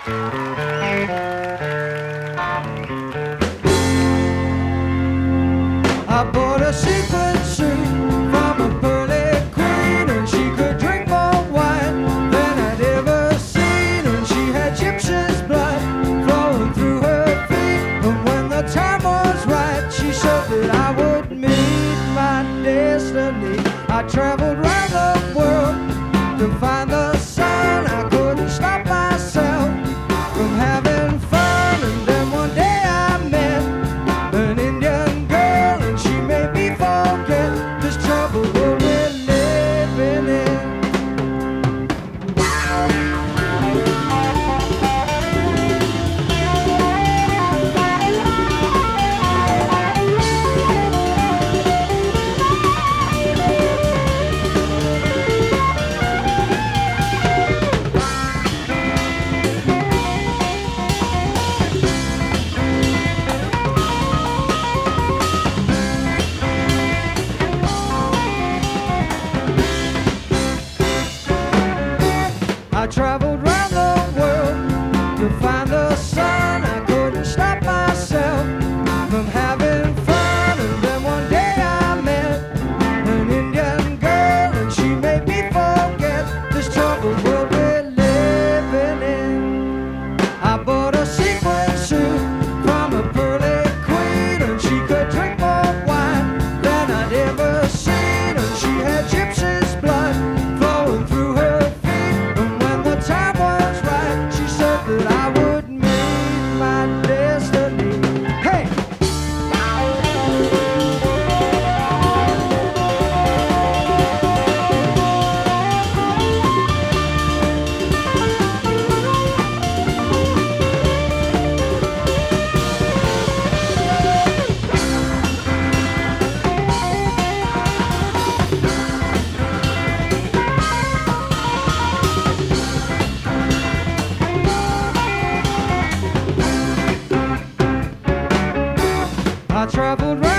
I bought a sequin suit from a pearly queen, and she could drink more wine than I'd ever seen, and she had gypsy's blood flowing through her feet. And when the time was right, she said that I would meet my destiny. I traveled round the world to find the sun. I couldn't stop myself from having fun, and then one day I met an Indian girl, and she made me forget this trouble we're living in. I traveled round the world to find the sun. I couldn't stop myself from having fun, and then one day I met an Indian girl, and she made me forget this troubled world we're living in. I bought a sequin suit from a pearly queen, and she could drink more wine than I'd ever seen, and she had gypsy's blood flowing through her time was right. She said that I would meet my destiny. Hey! I traveled round